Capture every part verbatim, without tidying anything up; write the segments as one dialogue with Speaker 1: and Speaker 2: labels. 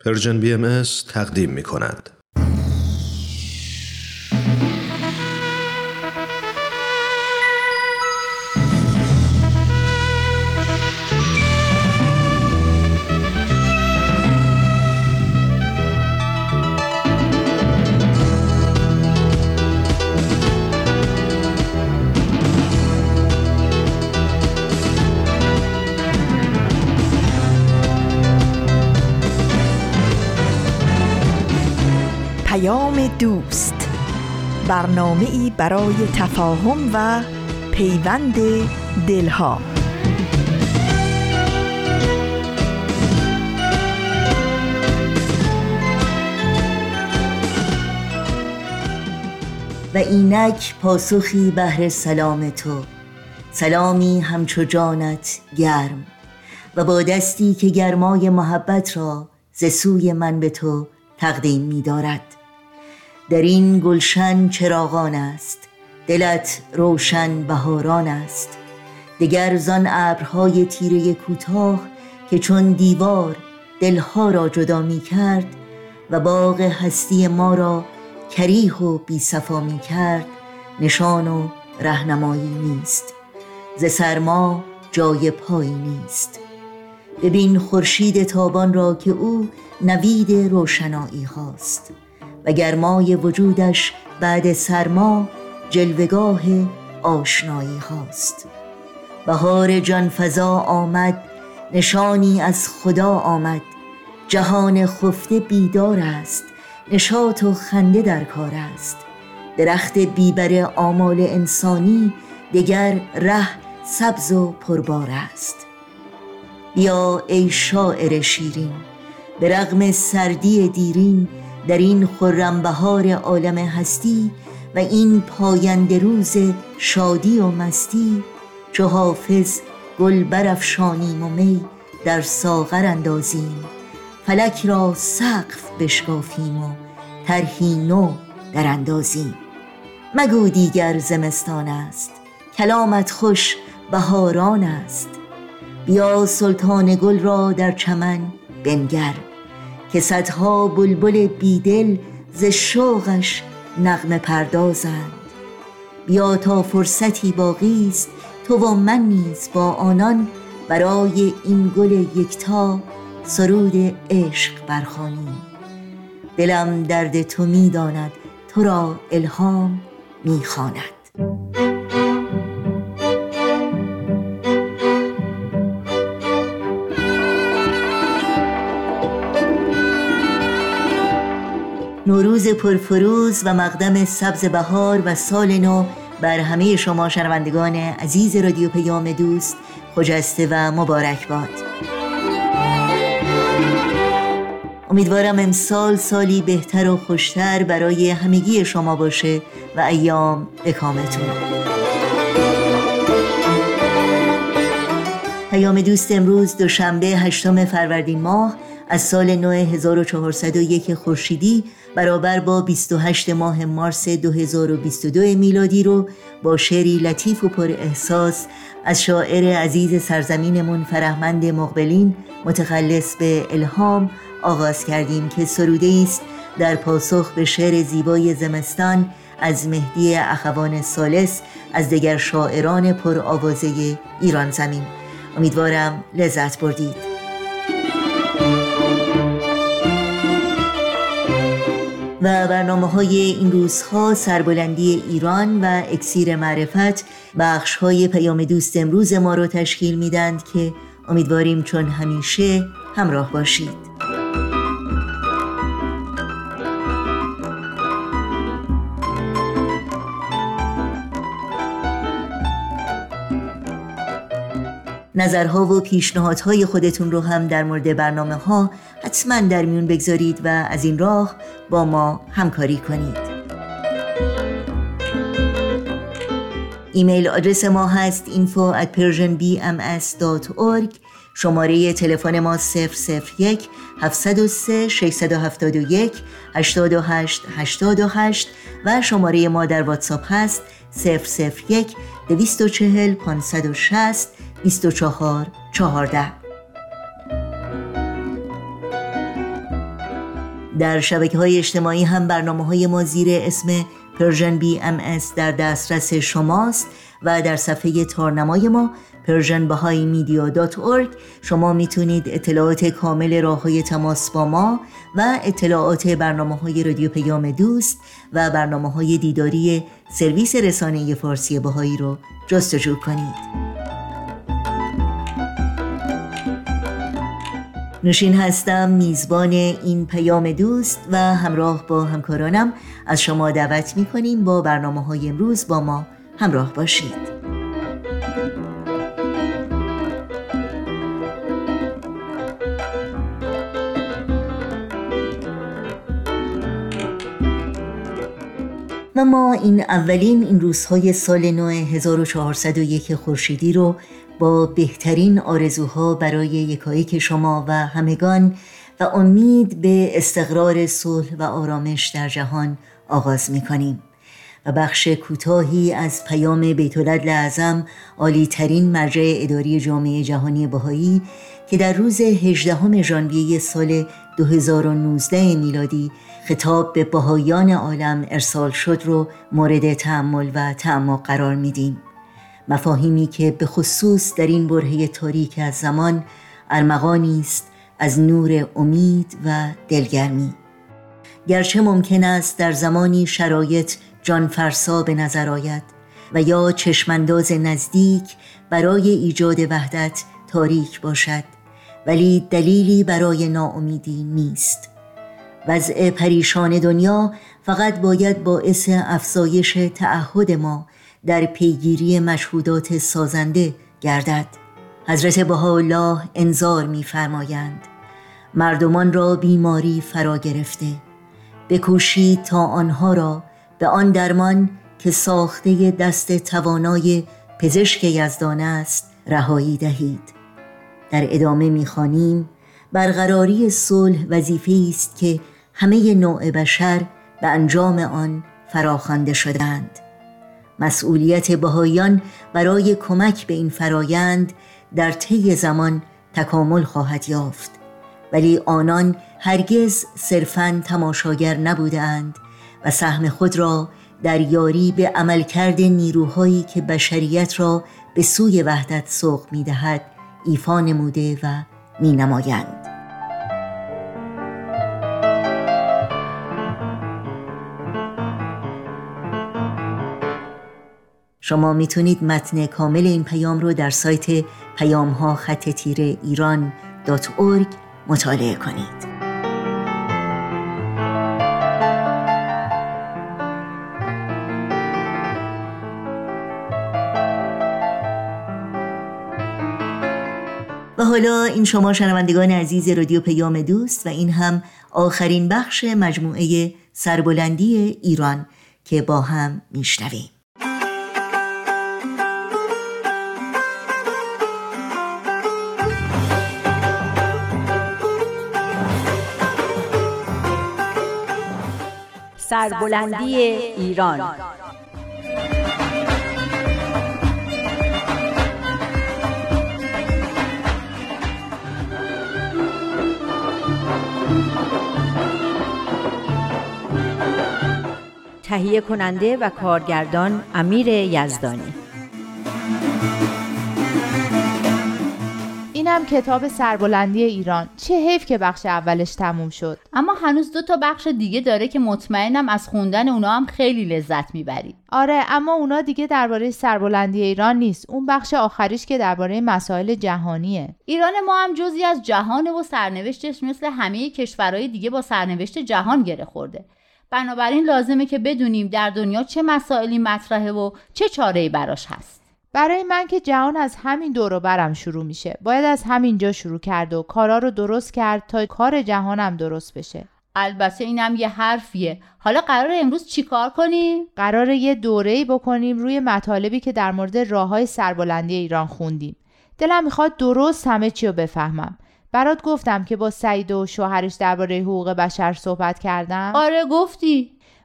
Speaker 1: پرژن بی ام اس تقدیم می کند.
Speaker 2: دوست، برنامه‌ای برای تفاهم و پیوند دلها.
Speaker 3: و اینک پاسخی بهر سلام تو، سلامی همچو جانت گرم، و با دستی که گرمای محبت را ز سوی من به تو تقدیم می دارد. در این گلشن چراغان است، دلت روشن بهاران است. دگر زان ابرهای تیره کوتاه که چون دیوار دلها را جدا می کرد و باغ هستی ما را کریه و بی صفا می کرد، نشان و رهنمایی نیست. ز سرما جای پایی نیست. ببین خورشید تابان را که او نوید روشنایی هاست و گرمای وجودش بعد سرما جلوگاه آشنایی هاست. بهار جانفزا آمد، نشانی از خدا آمد. جهان خفته بیدار است، نشاط و خنده در کار است. درخت بیبر آمال انسانی دگر ره سبز و پربار است. بیا ای شاعر شیرین، به رغم سردی دیرین، در این خرم بهار عالم هستی و این پاینده روز شادی و مستی، چو حافظ گل برافشانیم و می در ساغر اندازیم، فلک را سقف بشکافیم و طرحی نو در اندازیم. مگو دیگر زمستان است، کلامت خوش بهاران است. بیا سلطان گل را در چمن بنگر، که صدها بلبل بیدل ز شوقش نغمه پردازند. بیا تا فرصتی باقی است، تو و من نیز با آنان برای این گل یکتا سرود عشق برخوانیم. دلم درد تو می داند، تو را الهام می خواند. نوروز پرفروز و مقدم سبز بهار و سال نو بر همه شما شنوندگان عزیز رادیو پیام دوست خجسته و مبارک باد. امیدوارم امسال سالی بهتر و خوشتر برای همگی شما باشه و ایام به کامتون. پیام دوست امروز دوشنبه هشتم فروردین ماه از سال نو هزار و چهارصد و یک خورشیدی برابر با بیست و هشتم ماه مارس دو هزار و بیست و دو میلادی رو با شعری لطیف و پر احساس از شاعر عزیز سرزمینمون فرهمند مقبلین متخلص به الهام آغاز کردیم که سروده است در پاسخ به شعر زیبای زمستان از مهدی اخوان ثالث از دیگر شاعران پر آوازه ایران زمین. امیدوارم لذت بردید. و برنامه‌های این روزها سربلندی ایران و اکسیر معرفت بخش‌های پیام دوست امروز ما رو تشکیل میدند که امیدواریم چون همیشه همراه باشید. نظرها و پیشنهادهای خودتون رو هم در مورد برنامه ها حتما در میون بگذارید و از این راه با ما همکاری کنید. ایمیل آدرس ما هست info at persian b m s dot org. شماره تلفن ما صفر صفر یک هفتصد و سه ششصد و هفتاد و یک هشتاد و هشت هشتاد و هشت و شماره ما در واتساپ هست صفر صفر یک دویست و چهل پانصد و شصت بیست و چهار چهارده. در شبکه‌های اجتماعی هم برنامه‌های ما زیر اسم پرژن بی ام اس در دسترس شماست و در صفحه تارنمای ما پرژن بهایی مدیا دات اورگ شما میتونید اطلاعات کامل راه‌های تماس با ما و اطلاعات برنامه‌های رادیو پیام دوست و برنامه‌های دیداری سرویس رسانه فارسی بهایی رو جستجو کنید. نوشین هستم، میزبان این پیام دوست و همراه با همکارانم از شما دعوت می‌کنیم با برنامه‌های امروز با ما همراه باشید. و ما این اولین این روزهای سال نو هزار و چهارصد و یک خورشیدی رو با بهترین آرزوها برای یکایک شما و همگان و امید به استقرار صلح و آرامش در جهان آغاز می‌کنیم و بخش کوتاهی از پیام بیت العدل اعظم، عالی ترین مرجع اداری جامعه جهانی بهایی که در روز هجدهم ژانویه سال دو هزار و نوزده میلادی خطاب به بهاییان عالم ارسال شد رو مورد تأمل و تعمق قرار میدیم. مفاهیمی که به خصوص در این برهه تاریک از زمان ارمغانی است از نور امید و دلگرمی. گرچه ممکن است در زمانی شرایط جانفرسا به نظر آید و یا چشمانداز نزدیک برای ایجاد وحدت تاریک باشد، ولی دلیلی برای ناامیدی نیست. وضع پریشان دنیا فقط باید باعث افزایش تعهد ما در پیگیری مشهودات سازنده گردد. حضرت بهاءالله انذار می‌فرمایند: مردمان را بیماری فرا گرفته، بکوشید تا آنها را به آن درمان که ساخته دست توانای پزشک یزدان است رهایی دهید. در ادامه می‌خوانیم: برقراری صلح وظیفه‌ای است که همه نوع بشر به انجام آن فراخوانده شدند. مسئولیت بهائیان برای کمک به این فرایند در طی زمان تکامل خواهد یافت، ولی آنان هرگز صرفاً تماشاگر نبودند و سهم خود را در یاری به عملکرد نیروهایی که بشریت را به سوی وحدت سوق می‌دهد ایفا نموده و می‌نمایند. شما میتونید متن کامل این پیام رو در سایت پیام‌ها خط تیره ایران دات اورگ مطالعه کنید. و حالا این شما شنوندگان عزیز رادیو پیام دوست و این هم آخرین بخش مجموعه سربلندی ایران که با هم میشنویم.
Speaker 4: سربلندی ایران. تهیه کننده و کارگردان امیر یزدانی.
Speaker 5: اینم کتاب سربلندی ایران. چه حیف که بخش اولش تموم شد.
Speaker 6: اما هنوز دو تا بخش دیگه داره که مطمئنم از خوندن اونا هم خیلی لذت میبری.
Speaker 5: آره، اما اونا دیگه درباره سربلندی ایران نیست. اون بخش آخریش که درباره مسائل جهانیه.
Speaker 6: ایران ما هم جزئی از جهان و سرنوشتش مثل همه کشورهای دیگه با سرنوشت جهان گره خورده. بنابراین لازمه که بدونیم در دنیا چه مسائلی مطرحه و چه چاره‌ای براش هست.
Speaker 5: برای من که جهان از همین دور و برم شروع میشه. باید از همین جا شروع کرد و کارا رو درست کرد تا کار جهانم درست بشه.
Speaker 6: البته اینم یه حرفیه. حالا قراره امروز چی کار کنیم؟
Speaker 5: قراره یه دوره‌ای بکنیم روی مطالبی که در مورد راه‌های سربلندی ایران خوندیم. دلم میخواد درست همه چی رو بفهمم. برات گفتم که با سعید و شوهرش درباره حقوق بشر صحبت کردم؟
Speaker 6: آره گفتی.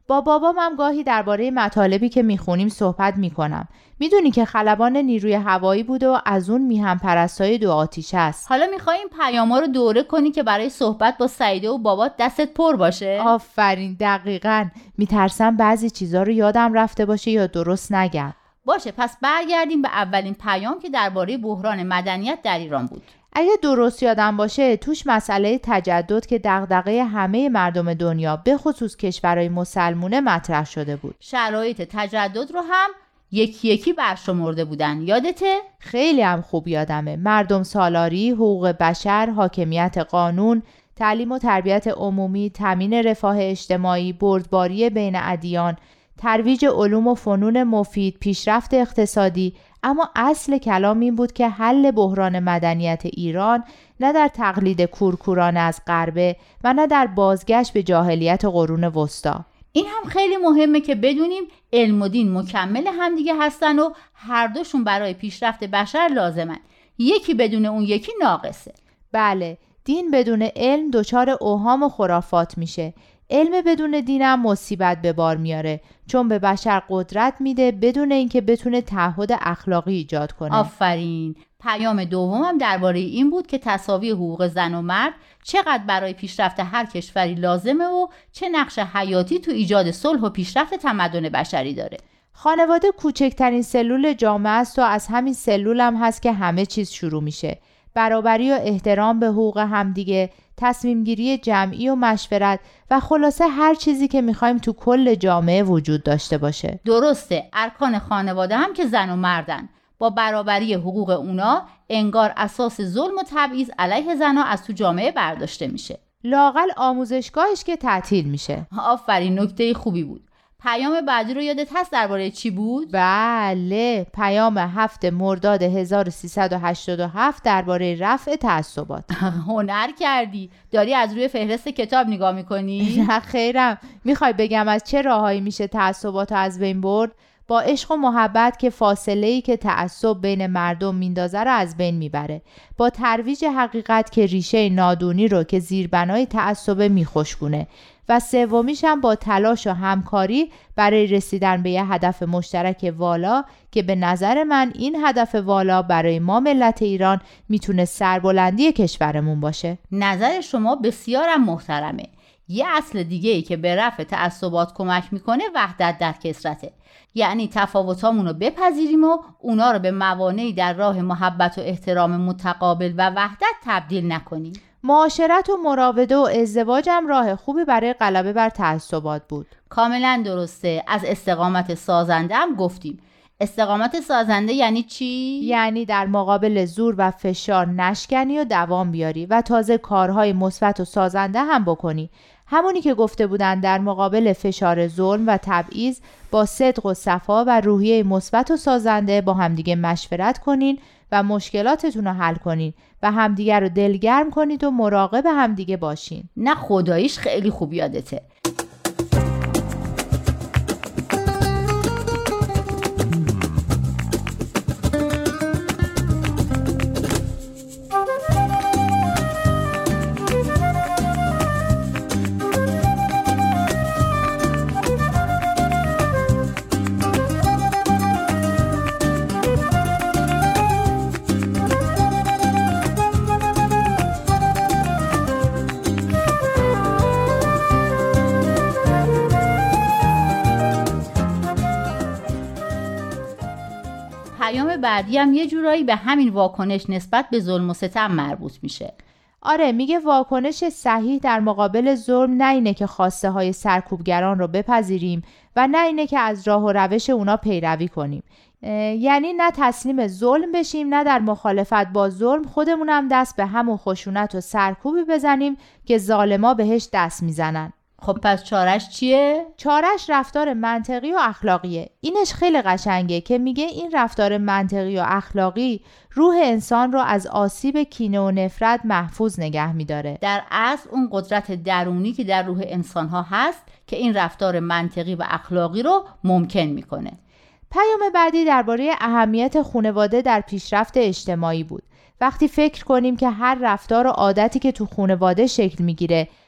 Speaker 5: با بابام هم گاهی درباره مطالبی که میخونیم صحبت میکنم. میدونی که خلبان نیروی هوایی بوده و از اون میهم پرستای دو آتیش است.
Speaker 6: حالا میخوای این پیاما رو دوره کنی که برای صحبت با سعیده و بابات دستت پر باشه؟
Speaker 5: آفرین، دقیقاً. میترسم بعضی چیزا رو یادم رفته باشه یا درست نگم.
Speaker 6: باشه، پس برگردیم به اولین پیام که درباره بحران مدنیت در ایران بود.
Speaker 5: اگه درست یادم باشه توش مسئله تجدد که دغدغه همه مردم دنیا به خصوص کشورهای مسلمونه مطرح شده بود.
Speaker 6: شرایط تجدد رو هم یکی یکی برشمرده بودن، یادته؟
Speaker 5: خیلی هم خوب یادمه. مردم سالاری، حقوق بشر، حاکمیت قانون، تعلیم و تربیت عمومی، تامین رفاه اجتماعی، بردباری بین ادیان، ترویج علوم و فنون مفید، پیشرفت اقتصادی. اما اصل کلام این بود که حل بحران مدنیت ایران نه در تقلید کورکورانه از غربه و نه در بازگشت به جاهلیت قرون وسطا.
Speaker 6: این هم خیلی مهمه که بدونیم علم و دین مکمل همدیگه هستن و هر دوشون برای پیشرفت بشر لازمن. یکی بدون اون یکی ناقصه.
Speaker 5: بله، دین بدون علم دچار اوهام و خرافات میشه. علم بدون دینم مصیبت به بار میاره، چون به بشر قدرت میده بدون اینکه بتونه تعهد اخلاقی ایجاد کنه.
Speaker 6: آفرین. پیام دومم درباره این بود که تساوی حقوق زن و مرد چقدر برای پیشرفت هر کشوری لازمه و چه نقش حیاتی تو ایجاد صلح و پیشرفت تمدن بشری داره.
Speaker 5: خانواده کوچکترین سلول جامعه است و از همین سلول هم هست که همه چیز شروع میشه. برابری و احترام به حقوق همدیگه، تصمیم گیری جمعی و مشورت و خلاصه هر چیزی که میخوایم تو کل جامعه وجود داشته باشه.
Speaker 6: درسته، ارکان خانواده هم که زن و مردن. با برابری حقوق اونا انگار اساس ظلم و تبعیض علیه زنها از تو جامعه برداشته میشه.
Speaker 5: لااقل آموزشگاهش که تعطیل میشه.
Speaker 6: آفرین، نکته خوبی بود. پیام بعدی رو یادت هست درباره چی بود؟
Speaker 5: بله، پیام هفت مرداد هزار و سیصد و هشتاد و هفت درباره رفع تعصبات.
Speaker 6: هنر کردی. داری از روی فهرست کتاب نگاه میکنی؟
Speaker 5: نه خیرم. میخوای بگم از چه راهایی میشه تعصبات رو از بین برد؟ با عشق و محبت که فاصله‌ای که تعصب بین مردم میندازه رو از بین میبره. با ترویج حقیقت که ریشه نادونی رو که زیربنای تعصب میخشکونه. و سومیش هم با تلاش و همکاری برای رسیدن به یه هدف مشترک والا که به نظر من این هدف والا برای ما ملت ایران میتونه سربلندی کشورمون باشه.
Speaker 6: نظر شما بسیارم محترمه. یه اصل دیگه ای که به رفع تعصبات کمک میکنه وحدت در کثرته. یعنی تفاوتامون رو بپذیریم و اونا رو به موانعی در راه محبت و احترام متقابل و وحدت تبدیل نکنیم.
Speaker 5: معاشرت و مراوده و ازدواج هم راه خوبی برای غلبه بر تعصبات بود.
Speaker 6: کاملا درسته. از استقامت سازنده هم گفتیم. استقامت سازنده یعنی چی؟
Speaker 5: یعنی در مقابل زور و فشار نشکنی و دوام بیاری و تازه کارهای مثبت و سازنده هم بکنی. همونی که گفته بودن در مقابل فشار ظلم و تبعیض با صدق و صفا و روحیه مثبت و سازنده با همدیگه مشورت کنین و مشکلاتتون رو حل کنین و همدیگه رو دلگرم کنید و مراقب همدیگه باشین.
Speaker 6: نه خداییش خیلی خوب یادته. پیام بعدی هم یه جورایی به همین واکنش نسبت به ظلم و ستم مربوط میشه.
Speaker 5: آره، میگه واکنش صحیح در مقابل ظلم نه اینه که خواسته های سرکوبگران رو بپذیریم و نه اینه که از راه و روش اونا پیروی کنیم. یعنی نه تسلیم ظلم بشیم، نه در مخالفت با ظلم خودمونم دست به همون خشونت و سرکوبی بزنیم که ظالما بهش دست میزنن.
Speaker 6: خب پس چارش چیه؟
Speaker 5: چارش رفتار منطقی و اخلاقیه. اینش خیلی قشنگه که میگه این رفتار منطقی و اخلاقی روح انسان رو از آسیب کینه و نفرت محفوظ نگه میداره.
Speaker 6: در اصل اون قدرت درونی که در روح انسان‌ها هست که این رفتار منطقی و اخلاقی رو ممکن میکنه.
Speaker 5: پیام بعدی درباره اهمیت خانواده در پیشرفت اجتماعی بود. وقتی فکر کنیم که هر رفتار و عادتی که تو خانواده شکل میگیره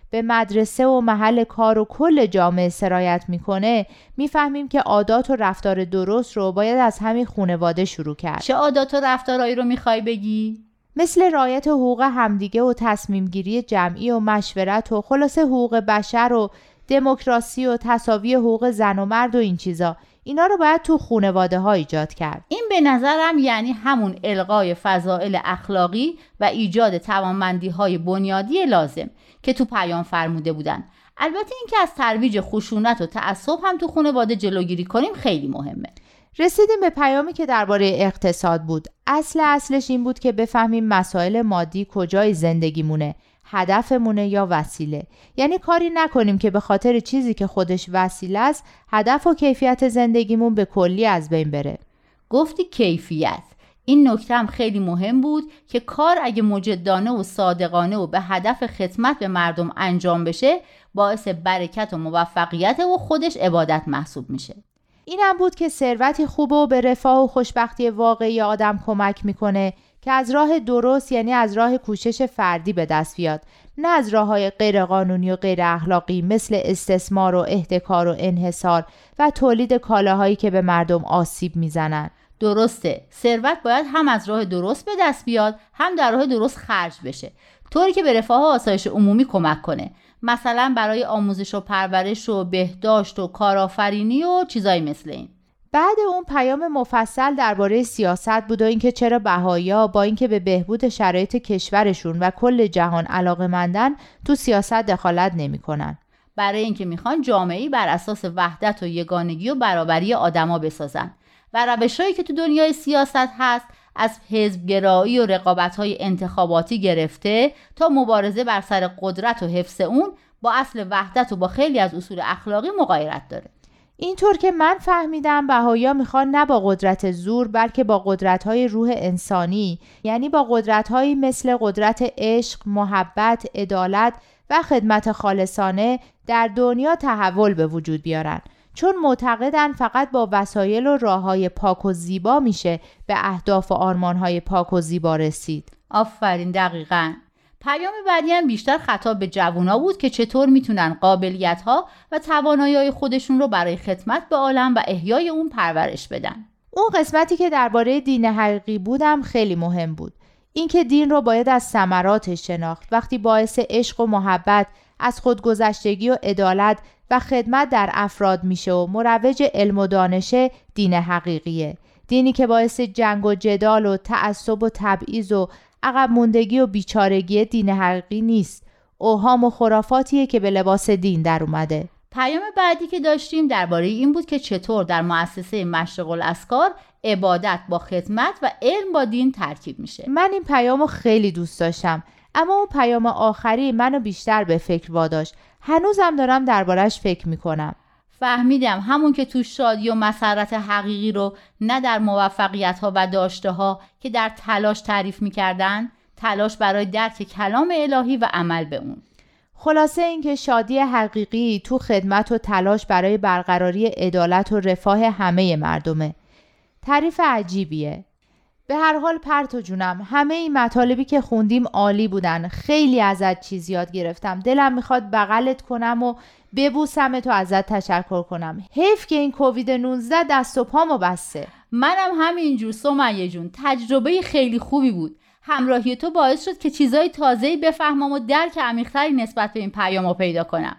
Speaker 5: به مدرسه و محل کار و کل جامعه سرایت میکنه، میفهمیم که عادات و رفتار درست رو باید از همین خانواده شروع کرد.
Speaker 6: چه عادات و رفتارهایی رو میخوای بگی؟
Speaker 5: مثل رعایت حقوق همدیگه و تصمیم گیری جمعی و مشورت و خلاصه حقوق بشر و دموکراسی و تساوی حقوق زن و مرد و این چیزا. اینا رو باید تو خانواده ها ایجاد کرد.
Speaker 6: این به نظرم یعنی همون الغای فضائل اخلاقی و ایجاد توانمندی های بنیادی لازم که تو پیام فرموده بودن. البته این که از ترویج خشونت و تعصب هم تو خانواده جلوگیری کنیم خیلی مهمه.
Speaker 5: رسیدیم به پیامی که درباره اقتصاد بود. اصل اصلش این بود که بفهمیم مسائل مادی کجای زندگیمونه، هدفمونه یا وسیله. یعنی کاری نکنیم که به خاطر چیزی که خودش وسیله است هدف و کیفیت زندگیمون به کلی از بین بره.
Speaker 6: گفتی کیفیت. این نکته هم خیلی مهم بود که کار اگه مجدانه و صادقانه و به هدف خدمت به مردم انجام بشه باعث برکت و موفقیت و خودش عبادت محسوب میشه.
Speaker 5: این هم بود که ثروتی خوبه و به رفاه و خوشبختی واقعی آدم کمک میکنه که از راه درست، یعنی از راه کوشش فردی به دست بیاد، نه از راه‌های غیر قانونی و غیر اخلاقی مثل استثمار و احتکار و انحصار و تولید کالاهایی که به مردم آسیب میزنن.
Speaker 6: درسته، ثروت باید هم از راه درست به دست بیاد هم در راه درست خرج بشه، طوری که به رفاه و آسایش عمومی کمک کنه، مثلا برای آموزش و پرورش و بهداشت و کارآفرینی و چیزایی مثل این.
Speaker 5: بعد اون پیام مفصل درباره سیاست بود و اینکه چرا بهائی‌ها با اینکه به بهبود شرایط کشورشون و کل جهان علاقه‌مندن تو سیاست دخالت نمی‌کنن.
Speaker 6: برای اینکه میخوان جامعه‌ای بر اساس وحدت و یگانگی و برابری آدما بسازن و روش‌هایی که تو دنیای سیاست هست از حزب‌گرایی و رقابت‌های انتخاباتی گرفته تا مبارزه بر سر قدرت و حفظ اون با اصل وحدت و با خیلی از اصول اخلاقی مغایرت داره.
Speaker 5: اینطور که من فهمیدم بهائی‌ها میخوان نه با قدرت زور بلکه با قدرت‌های روح انسانی، یعنی با قدرت‌هایی مثل قدرت عشق، محبت، عدالت و خدمت خالصانه در دنیا تحول به وجود بیارن، چون معتقدن فقط با وسایل و راه‌های پاک و زیبا میشه به اهداف و آرمان‌های پاک و زیبا رسید.
Speaker 6: آفرین، دقیقاً. پیام بعدی هم بیشتر خطاب به جوونا بود که چطور میتونن قابلیت‌ها و توانایی‌های خودشون رو برای خدمت به عالم و احیای اون پرورش بدن.
Speaker 5: اون قسمتی که درباره دین حقیقی بودم خیلی مهم بود. اینکه دین رو باید از ثمراتش شناخت. وقتی باعث عشق و محبت، از خودگذشتگی و عدالت و خدمت در افراد میشه و مروج علم و دانشه، دین حقیقیه. دینی که باعث جنگ و جدال و تعصب و تبعیض و عقب موندگی و بیچارگی دین حقیقی نیست. اوهام و خرافاتیه که به لباس دین در اومده.
Speaker 6: پیام بعدی که داشتیم درباره این بود که چطور در مؤسسه مشرق الاسکار عبادت با خدمت و علم با دین ترکیب میشه.
Speaker 5: من این پیامو خیلی دوست داشتم، اما اون پیام آخری منو بیشتر به فکر واداشت. هنوزم دارم دربارش فکر میکنم.
Speaker 6: فهمیدم همون که تو شادی و مسرت حقیقی رو نه در موفقیت ها و داشته ها که در تلاش تعریف میکردن، تلاش برای درک کلام الهی و عمل به اون.
Speaker 5: خلاصه این که شادی حقیقی تو خدمت و تلاش برای برقراری عدالت و رفاه همه مردمه. تعریف عجیبیه. به هر حال پرتو جونم، همه این مطالبی که خوندیم عالی بودن. خیلی ازت چیز یاد گرفتم. دلم میخواد بغلت کنم و ببوسمت و ازت تشکر کنم. حیف که این کووید نوزده دست و پامو بسته.
Speaker 6: منم همینجور سمیه جون. تجربه خیلی خوبی بود. همراهی تو باعث شد که چیزای تازه‌ای بفهمم و درک عمیق‌تری نسبت به این پیامو پیدا کنم.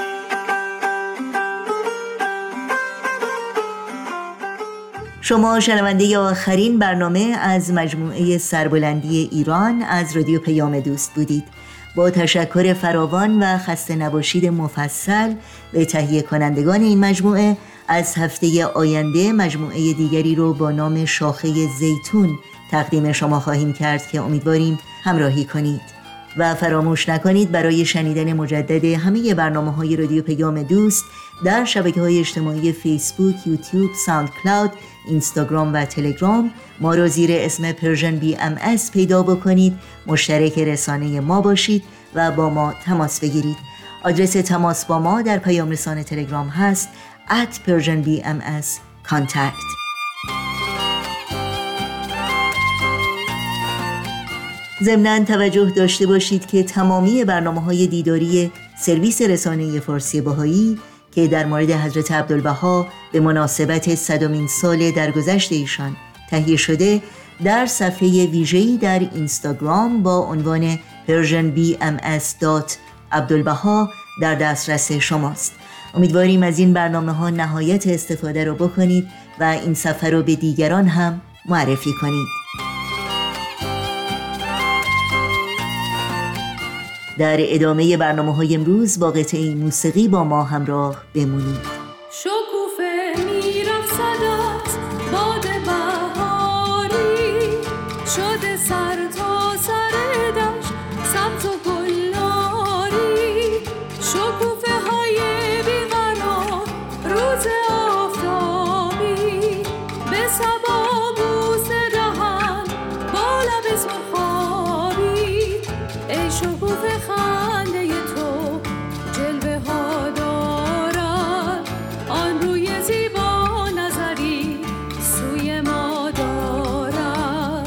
Speaker 3: شما شنونده آخرین برنامه از مجموعه سربلندی ایران از رادیو پیام دوست بودید. با تشکر فراوان و خسته نباشید مفصل به تهیه کنندگان این مجموعه، از هفته آینده مجموعه دیگری رو با نام شاخه زیتون تقدیم شما خواهیم کرد که امیدواریم همراهی کنید و فراموش نکنید برای شنیدن مجدد همه برنامه‌های رادیو پیام دوست در شبکه‌های اجتماعی فیسبوک، یوتیوب، ساوند کلاود، اینستاگرام و تلگرام ما رو زیر اسم پرژن بی ام اس پیدا بکنید، مشترک رسانه ما باشید و با ما تماس بگیرید. آدرس تماس با ما در پیام رسانه تلگرام هست ات پرژن بی ام اس کانتکت. ضمناً توجه داشته باشید که تمامی برنامه‌های دیداری سرویس رسانه فارسی بهایی که در مورد حضرت عبدالبها به مناسبت صدمین سال درگذشت ایشان تهیه شده، در صفحه ویژه‌ای در اینستاگرام با عنوان پرژن بی ام اس دات عبدالبها در دسترس شماست. امیدواریم از این برنامه ها نهایت استفاده رو بکنید و این صفحه رو به دیگران هم معرفی کنید. در ادامه برنامه های امروز با قطعه موسیقی با ما همراه بمونید.
Speaker 7: شکوفه میرقصد باد بهاری، شده سر تا سر دشت سبز و گلناری، شکوفه های بیقرار روز آفتابی، به صبا بوسه دهن با لب خوابی، ای شکوفه خنده تو جلوه ها دارد، آن روی زیبا نظری سوی ما دارد.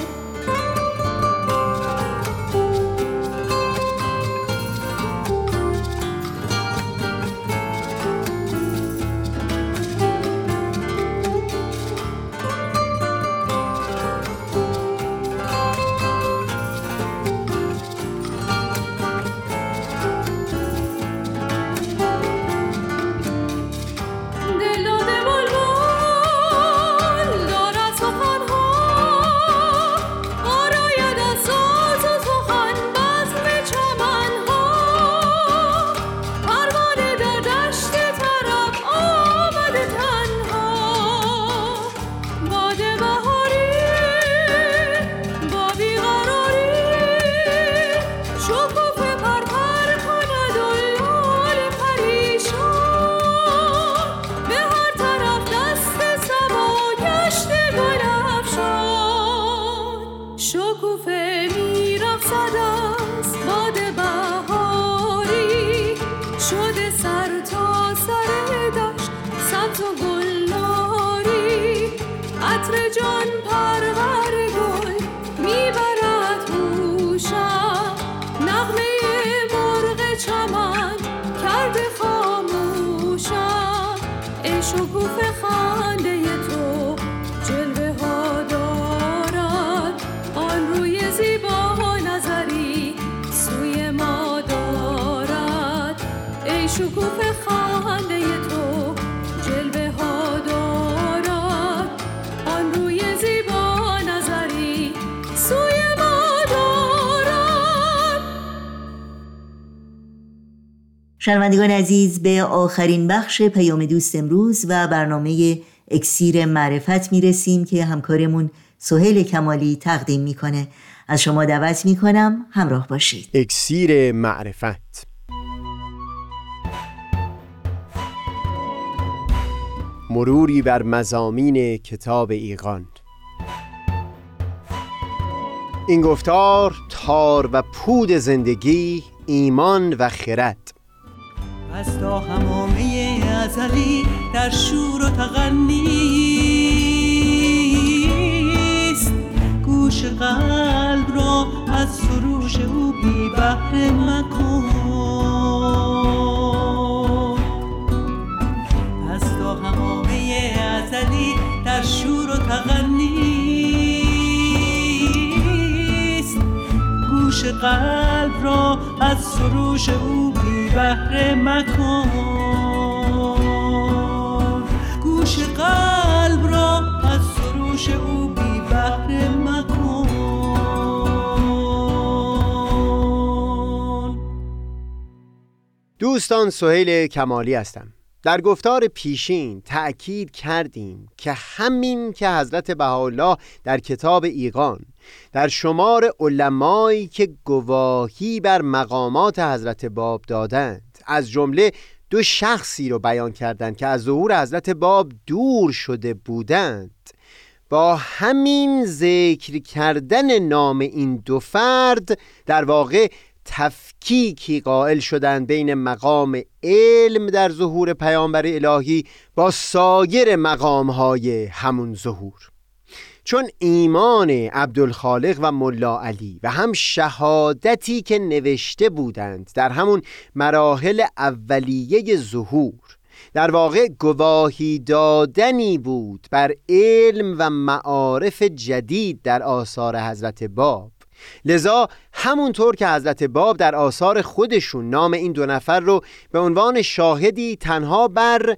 Speaker 7: شکوفه خنده تو جلوه ها دارد، آن روی زیبا نظری سوی ما دارد، ای شکوفه خنده تو جلوه ها دارد، آن روی زیبا نظری سوی ما دارد.
Speaker 3: شنوندگان عزیز، به آخرین بخش پیام دوست امروز و برنامه اکسیر معرفت میرسیم که همکارمون سهیل کمالی تقدیم میکنه. از شما دعوت میکنم همراه باشید.
Speaker 8: اکسیر معرفت. مروری بر مضامین کتاب ایقان. این گفتار تار و پود زندگی، ایمان و خرد.
Speaker 9: از تا همامه ازلی در شور و تغنیست، گوش قلب را از سروش او بی بهره مکن. از تا همامه ازلی در شور و تغنیست، گوش قلب را از سروش او بی بهره مکن. گوش قلب را از سروش او بی بهره مکن.
Speaker 8: دوستان، سهیل کمالی هستم. در گفتار پیشین تأکید کردیم که همین که حضرت بهاءالله در کتاب ایقان در شمار علمایی که گواهی بر مقامات حضرت باب دادند، از جمله دو شخصی رو بیان کردند که از ظهور حضرت باب دور شده بودند، با همین ذکر کردن نام این دو فرد در واقع تفکیکی قائل شدند بین مقام علم در ظهور پیامبر الهی با سایر مقام‌های همون ظهور. چون ایمان عبدالخالق و ملا علی و هم شهادتی که نوشته بودند در همون مراحل اولیه ظهور در واقع گواهی دادنی بود بر علم و معارف جدید در آثار حضرت باب. لذا همونطور که حضرت باب در آثار خودشون نام این دو نفر رو به عنوان شاهدی تنها بر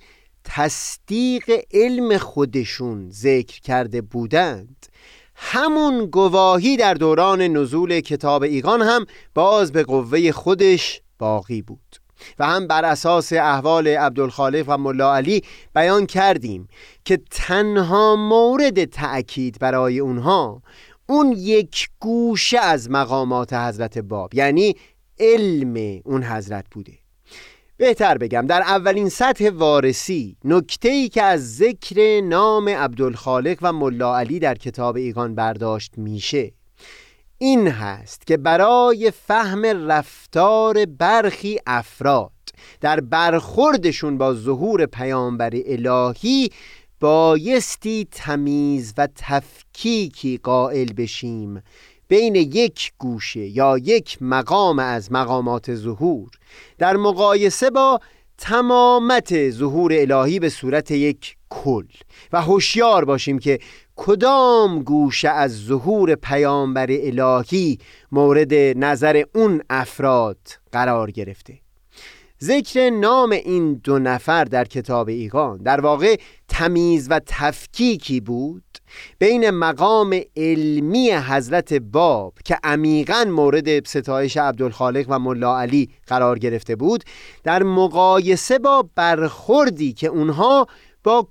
Speaker 8: تصدیق علم خودشون ذکر کرده بودند، همون گواهی در دوران نزول کتاب ایقان هم باز به قوه خودش باقی بود و هم بر اساس احوال عبدالخالق و ملا علی بیان کردیم که تنها مورد تأکید برای اونها اون یک گوشه از مقامات حضرت باب، یعنی علم اون حضرت بوده. بهتر بگم در اولین سطح وارسی نکته‌ای که از ذکر نام عبدالخالق و ملا علی در کتاب ایقان برداشت میشه این هست که برای فهم رفتار برخی افراد در برخوردشون با ظهور پیامبر الهی بایستی تمیز و تفکیکی قائل بشیم بین یک گوشه یا یک مقام از مقامات ظهور در مقایسه با تمامت ظهور الهی به صورت یک کل و هوشیار باشیم که کدام گوشه از ظهور پیامبر الهی مورد نظر اون افراد قرار گرفته. ذکر نام این دو نفر در کتاب ایقان در واقع تمیز و تفکیکی بود بین مقام علمی حضرت باب که عمیقاً مورد ستایش عبدالخالق و ملا علی قرار گرفته بود در مقایسه با برخوردی که اونها با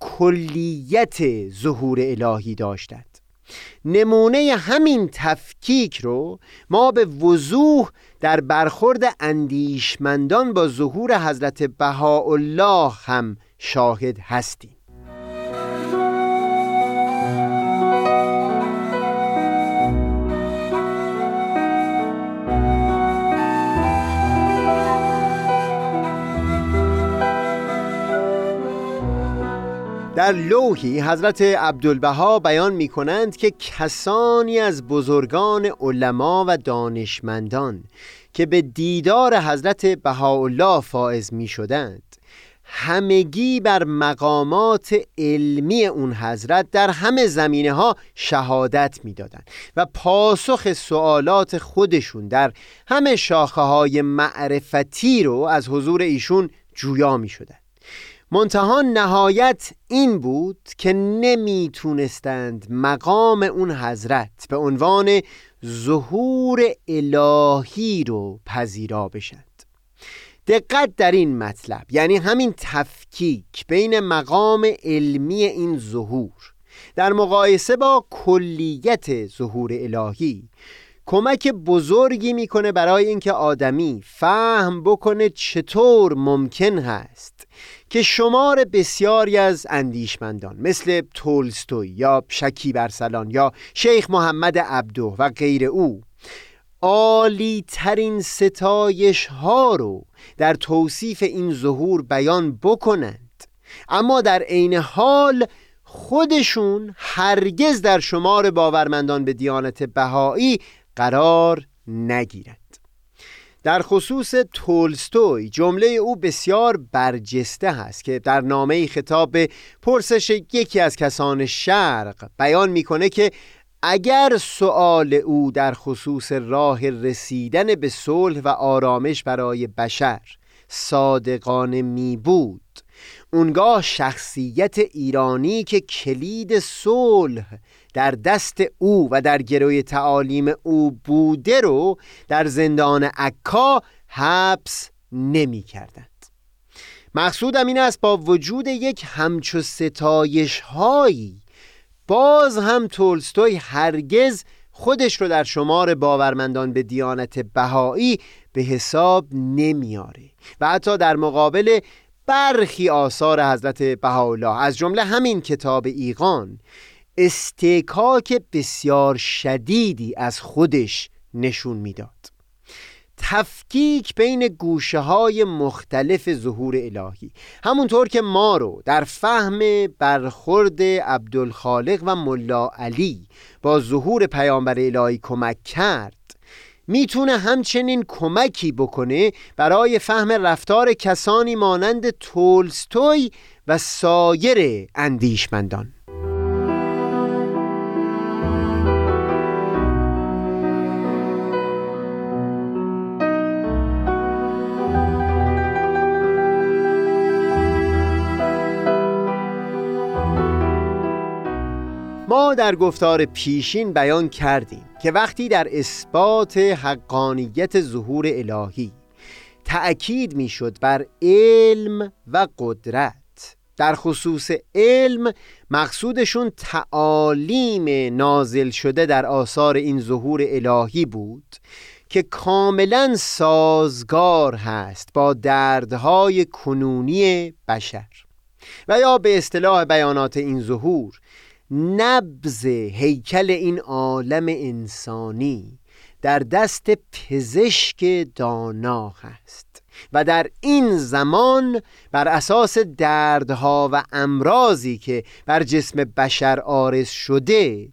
Speaker 8: کلیت ظهور الهی داشتند. نمونه همین تفکیک رو ما به وضوح در برخورد اندیشمندان با ظهور حضرت بهاءالله هم شاهد هستیم. در لوحی حضرت عبدالبها بیان می کنند که کسانی از بزرگان علما و دانشمندان که به دیدار حضرت بهاءالله فائز می شدند همگی بر مقامات علمی اون حضرت در همه زمینه ها شهادت می دادند و پاسخ سوالات خودشون در همه شاخه های معرفتی رو از حضور ایشون جویا می شدند. منتها نهایت این بود که نمیتونستند مقام اون حضرت به عنوان ظهور الهی رو پذیرا بشند. دقت در این مطلب، یعنی همین تفکیک بین مقام علمی این ظهور در مقایسه با کلیت ظهور الهی، کمک بزرگی میکنه برای اینکه آدمی فهم بکنه چطور ممکن هست که شمار بسیاری از اندیشمندان مثل تولستوی یا شکیب ارسلان یا شیخ محمد عبده و غیر او عالی ترین ستایش ها رو در توصیف این ظهور بیان بکنند، اما در عین حال خودشون هرگز در شمار باورمندان به دیانت بهایی قرار نگیرند. در خصوص تولستوی جمله او بسیار برجسته هست که در نامه‌ای خطاب به پرسش یکی از کسان شرق بیان میکنه که اگر سؤال او در خصوص راه رسیدن به صلح و آرامش برای بشر صادقانه می بود، اونگاه شخصیت ایرانی که کلید صلح در دست او و در گروی تعالیم او بوده رو در زندان عکا حبس نمی کردند. مقصودم این است با وجود یک همچو ستایش هایی باز هم تولستوی هرگز خودش رو در شمار باورمندان به دیانت بهایی به حساب نمیاره و حتی در مقابل برخی آثار حضرت بهاءالله از جمله همین کتاب ایقان استکاک بسیار شدیدی از خودش نشون میداد. تفکیک بین گوشه های مختلف ظهور الهی. همونطور که ما رو در فهم برخورد عبدالخالق و ملا علی با ظهور پیامبر الهی کمک کرد، میتونه همچنین کمکی بکنه برای فهم رفتار کسانی مانند تولستوی و سایر اندیشمندان. ما در گفتار پیشین بیان کردیم که وقتی در اثبات حقانیت ظهور الهی تأکید میشد بر علم و قدرت، در خصوص علم مقصودشون تعالیم نازل شده در آثار این ظهور الهی بود که کاملا سازگار هست با دردهای کنونی بشر، و یا به اصطلاح بیانات این ظهور نبض هیکل این عالم انسانی در دست پزشک دانا هست و در این زمان بر اساس دردها و امراضی که بر جسم بشر عارض شده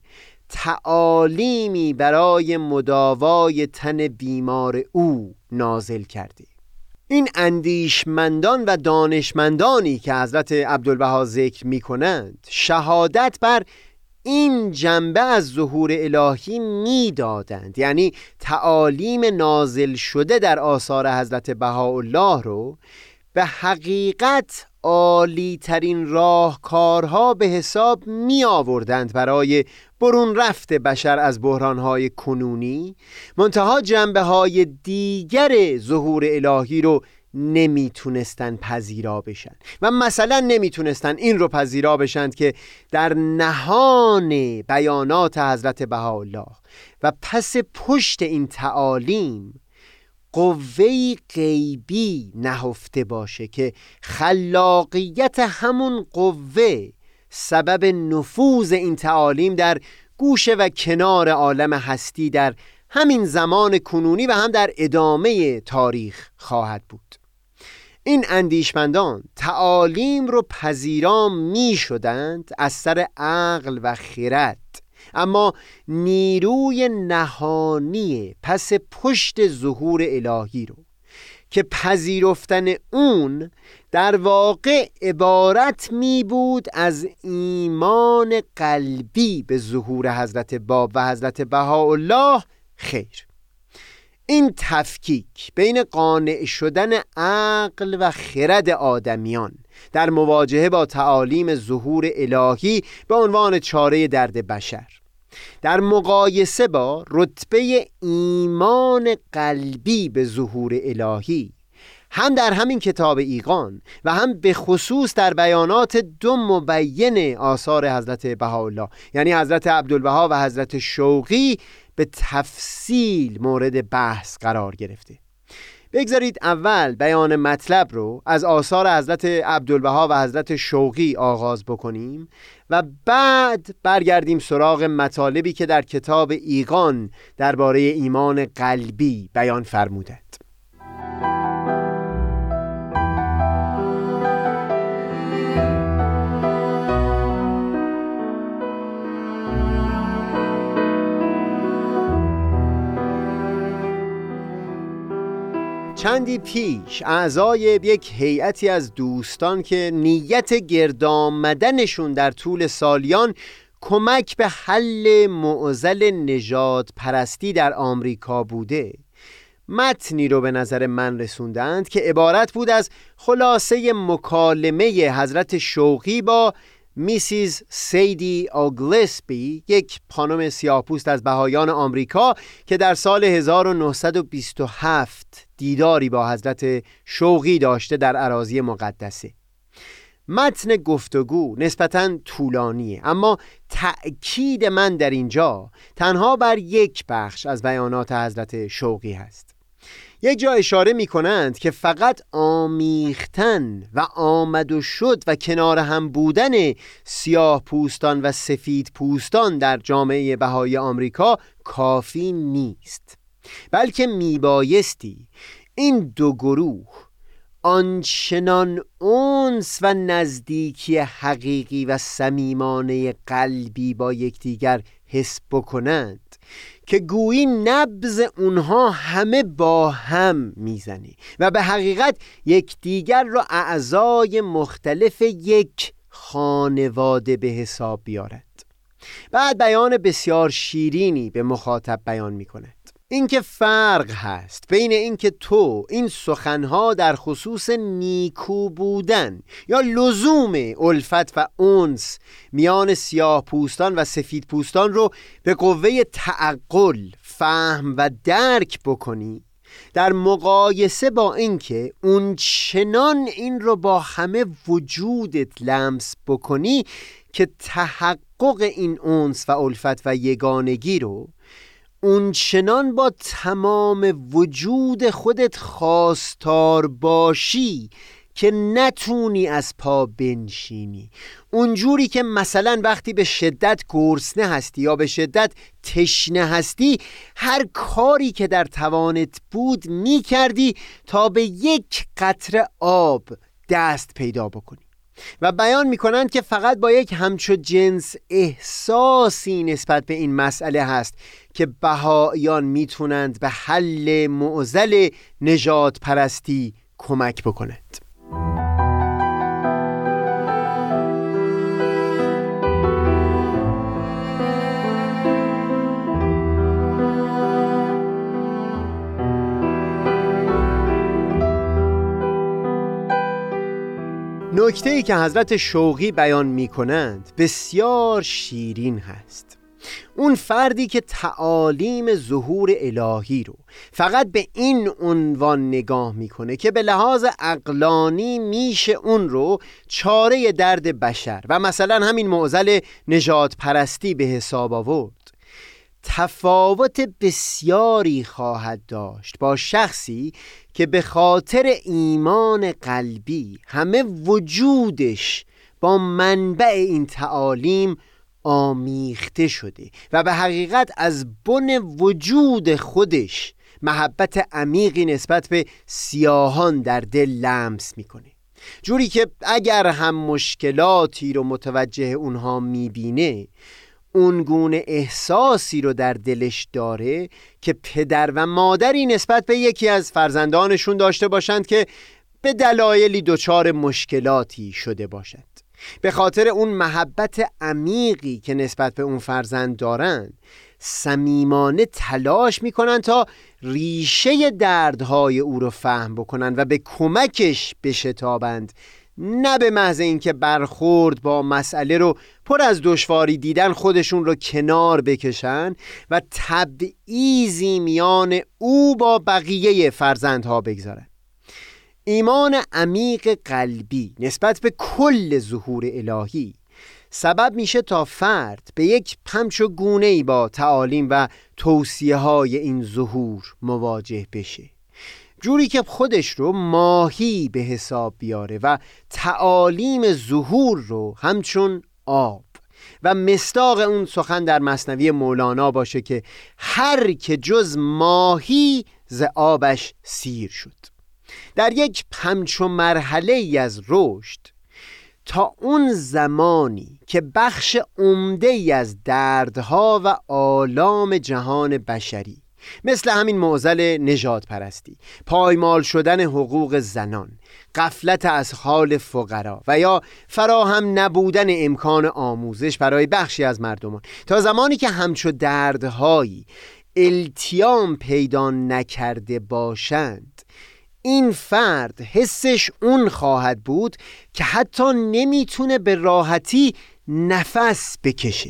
Speaker 8: تعالیمی برای مداوای تن بیمار او نازل کرده. این اندیشمندان و دانشمندانی که حضرت عبدالبها ذکر می کنند شهادت بر این جنبه از ظهور الهی می دادند، یعنی تعالیم نازل شده در آثار حضرت بهاءالله رو به حقیقت عالی ترین راهکارها به حساب می آوردند برای برون رفت بشر از بحرانهای کنونی، منتها جنبه های دیگر ظهور الهی رو نمی تونستن پذیرا بشن و مثلا نمی تونستن این رو پذیرا بشن که در نهان بیانات حضرت بهاءالله و پس پشت این تعالیم قوه‌ای غیبی نهفته باشه که خلاقیت همون قوه سبب نفوذ این تعالیم در گوشه و کنار عالم هستی در همین زمان کنونی و هم در ادامه تاریخ خواهد بود. این اندیشمندان تعالیم رو پذیرا می شدند از سر عقل و خرد، اما نیروی نهانی پس پشت ظهور الهی رو که پذیرفتن اون در واقع عبارت می بود از ایمان قلبی به ظهور حضرت باب و حضرت بهاءالله، خیر. این تفکیک بین قانع شدن عقل و خرد آدمیان در مواجهه با تعالیم ظهور الهی به عنوان چاره درد بشر در مقایسه با رتبه ایمان قلبی به ظهور الهی هم در همین کتاب ایقان و هم به خصوص در بیانات دو مبین آثار حضرت بهاءالله، یعنی حضرت عبدالبها و حضرت شوقی، به تفصیل مورد بحث قرار گرفته. بگذارید اول بیان مطلب رو از آثار حضرت عبدالبها و حضرت شوقی آغاز بکنیم و بعد برگردیم سراغ مطالبی که در کتاب ایقان درباره ایمان قلبی بیان فرمودند. چندی پیش اعضای یک هیئتی از دوستان که نیت گرد آمدنشون در طول سالیان کمک به حل معضل نژاد پرستی در آمریکا بوده، متنی رو به نظر من رسوندند که عبارت بود از خلاصه مکالمه حضرت شوقی با میسیز سیدی اوگلسبی، یک خانم سیاه‌پوست از بهایان آمریکا که در سال هزار و نهصد و بیست و هفت دیداری با حضرت شوقی داشته در اراضی مقدسه. متن گفتگو نسبتاً طولانیه، اما تأکید من در اینجا تنها بر یک بخش از بیانات حضرت شوقی هست. یک جا اشاره می کنند که فقط آمیختن و آمد و شد و کنار هم بودن سیاه پوستان و سفید پوستان در جامعه بهایی آمریکا کافی نیست. بلکه میبایستی این دو گروه آنچنان انس و نزدیکی حقیقی و صمیمانه قلبی با یکدیگر حس بکنند که گویی نبض اونها همه با هم میزنه و به حقیقت یکدیگر را اعضای مختلف یک خانواده به حساب بیارد. بعد بیان بسیار شیرینی به مخاطب بیان میکند. اینکه فرق هست بین اینکه تو این سخنها در خصوص نیکو بودن یا لزوم الفت و انس میان سیاه پوستان و سفید پوستان رو به قوه تعقل، فهم و درک بکنی، در مقایسه با اینکه اون چنان این رو با همه وجودت لمس بکنی که تحقق این انس و الفت و یگانگی رو اون چنان با تمام وجود خودت خواستار باشی که نتونی از پا بنشینی، اونجوری که مثلا وقتی به شدت گرسنه هستی یا به شدت تشنه هستی هر کاری که در توانت بود می کردی تا به یک قطره آب دست پیدا بکنی. و بیان میکنند که فقط با یک همچو جنس احساسی نسبت به این مسئله هست که بهائیان میتونند به حل معضل نژاد پرستی کمک بکنند. نکته‌ای که حضرت شوقی بیان می کنند بسیار شیرین هست. اون فردی که تعالیم ظهور الهی رو فقط به این عنوان نگاه میکنه که به لحاظ عقلانی میشه اون رو چاره درد بشر و مثلا همین معضل نژاد پرستی به حساب آورد، تفاوت بسیاری خواهد داشت با شخصی که به خاطر ایمان قلبی همه وجودش با منبع این تعالیم آمیخته شده و به حقیقت از بن وجود خودش محبت عمیقی نسبت به سیاهان در دل لمس میکنه، جوری که اگر هم مشکلاتی رو متوجه اونها میبینه اون گونه احساسی رو در دلش داره که پدر و مادری نسبت به یکی از فرزندانشون داشته باشند که به دلایلی دچار مشکلاتی شده باشد. به خاطر اون محبت عمیقی که نسبت به اون فرزند دارن صمیمانه تلاش میکنن تا ریشه دردهای او رو فهم بکنن و به کمکش بشتابند، نه به محض اینکه برخورد با مسئله رو پر از دشواری دیدن خودشون رو کنار بکشن و تبعیضی میان او با بقیه فرزندها بگذارن. ایمان عمیق قلبی نسبت به کل ظهور الهی سبب میشه تا فرد به یک همچو گونه‌ای با تعالیم و توصیه های این ظهور مواجه بشه، جوری که خودش رو ماهی به حساب بیاره و تعالیم ظهور رو همچون آب و مصداق اون سخن در مثنوی مولانا باشه که هر که جز ماهی ز آبش سیر شد. در یک همچون مرحله ای از رشد تا اون زمانی که بخش عمده ای از دردها و آلام جهان بشری مثل همین معضل نژاد پرستی، پایمال شدن حقوق زنان، غفلت از حال فقرا و یا فراهم نبودن امکان آموزش برای بخشی از مردمان، تا زمانی که همچو دردهایی التیام پیدا نکرده باشند، این فرد حسش اون خواهد بود که حتی نمیتونه به راحتی نفس بکشه.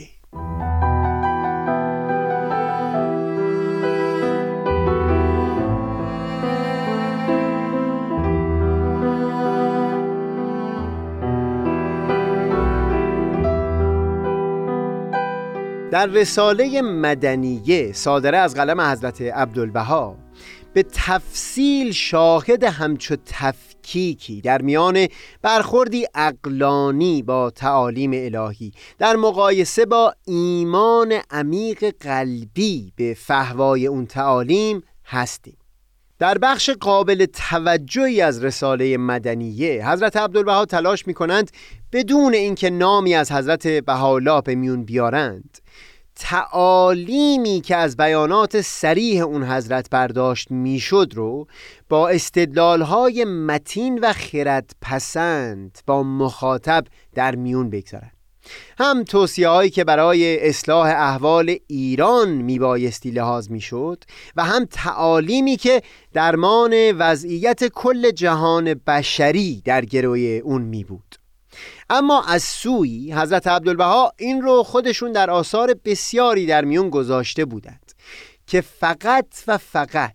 Speaker 8: در رساله مدنیه صادره از قلم حضرت عبدالبها به تفصیل شاهد همچو تفکیکی در میان برخوردی عقلانی با تعالیم الهی در مقایسه با ایمان عمیق قلبی به فحوای اون تعالیم هستیم. در بخش قابل توجهی از رساله مدنیه حضرت عبدالبها تلاش می کنند بدون اینکه نامی از حضرت بهاءالله به میون بیارند تعالیمی که از بیانات صریح اون حضرت برداشت میشد رو با استدلالهای متین و خردپسند با مخاطب در میون بگذارند. هم توصیه هایی که برای اصلاح احوال ایران میبایستی لحاظ میشد و هم تعالیمی که درمان وضعیت کل جهان بشری در گروی اون می بود. اما از سوی حضرت عبدالبها این رو خودشون در آثار بسیاری در میون گذاشته بودند که فقط و فقط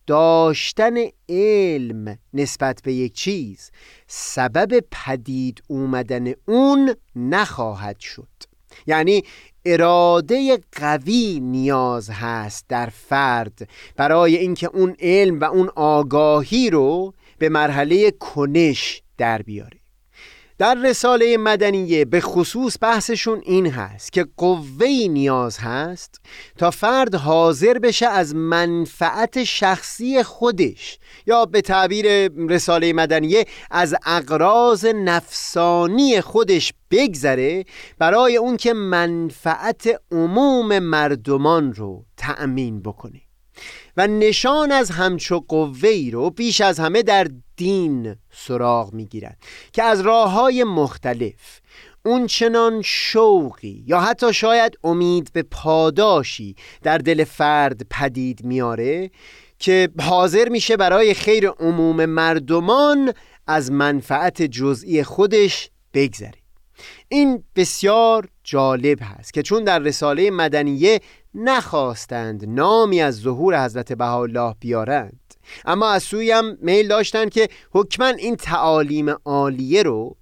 Speaker 8: داشتن علم نسبت به یک چیز سبب پدید اومدن اون نخواهد شد. یعنی اراده قوی نیاز هست در فرد برای اینکه اون علم و اون آگاهی رو به مرحله کنش در بیاره. در رساله مدنیه به خصوص بحثشون این هست که قوه‌ای نیاز هست تا فرد حاضر بشه از منفعت شخصی خودش یا به تعبیر رساله مدنیه از اغراض نفسانی خودش بگذره برای اون که منفعت عموم مردمان رو تأمین بکنه. و نشان از همچو قوه‌ای رو بیش از همه در دین سراغ میگیرد که از راه‌های مختلف اون چنان شوقی یا حتی شاید امید به پاداشی در دل فرد پدید میاره که حاضر میشه برای خیر عموم مردمان از منفعت جزئی خودش بگذره. این بسیار جالب هست که چون در رساله مدنیه نخواستند نامی از ظهور حضرت بهاءالله بیارند، اما از سوی هم میل داشتند که حکماً این تعالیم عالیه رو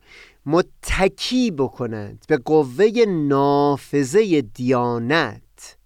Speaker 8: متکی بکنند به قوه نافذه دیانت،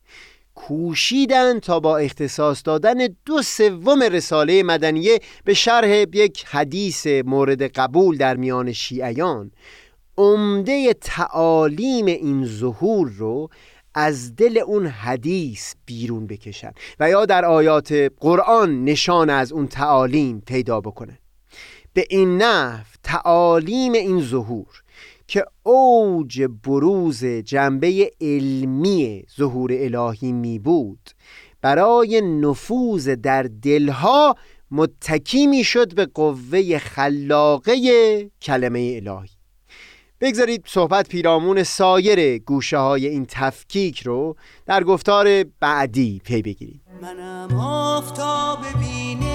Speaker 8: کوشیدند تا با اختصاص دادن دو سوم رساله مدنیه به شرح یک حدیث مورد قبول در میان شیعیان عمده تعالیم این ظهور رو از دل اون حدیث بیرون بکشن و یا در آیات قرآن نشان از اون تعالیم پیدا بکنن. به این نحو تعالیم این ظهور که اوج بروز جنبه علمی ظهور الهی می بود برای نفوذ در دلها متکی می شد به قوه خلاقه کلمه الهی. بگذارید صحبت پیرامون سایر گوشه های این تفکیک رو در گفتار بعدی پی بگیریم.
Speaker 9: منم آفتاب بینش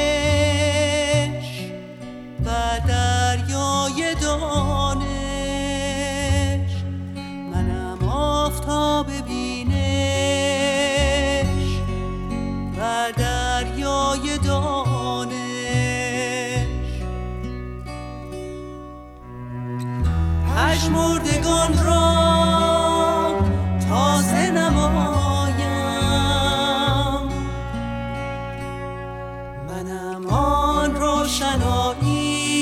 Speaker 9: و دریای دانش، منم آفتاب بینش و دریای دانش، پژمردگان را تازه نمایم، منم آن روشنایی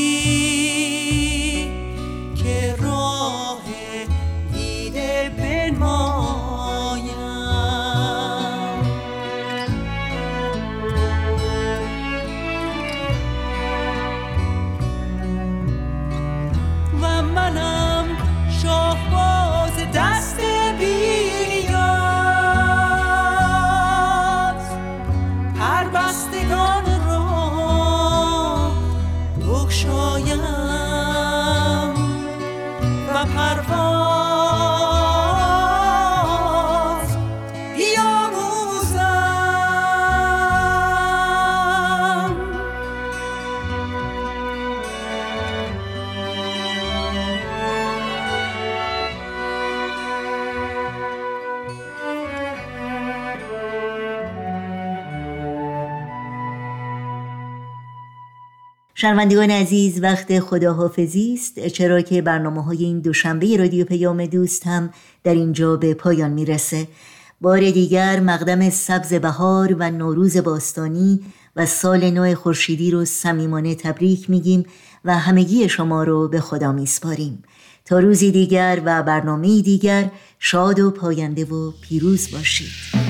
Speaker 9: که راه دیده بنمایم. و منم شاهباز دست بی‌نیاز، پربستگان را بگشایم و پرواز بیاموزم.
Speaker 3: شنوندگان عزیز، وقت خداحافظی است، چرا که برنامه‌های این دوشنبه رادیو پیام دوست هم در اینجا به پایان میرسه. بار دیگر مقدم سبز بهار و نوروز باستانی و سال نو خورشیدی رو صمیمانه تبریک میگیم و همگی شما رو به خدا میسپاریم. تا روزی دیگر و برنامه‌ای دیگر شاد و پاینده و پیروز باشید.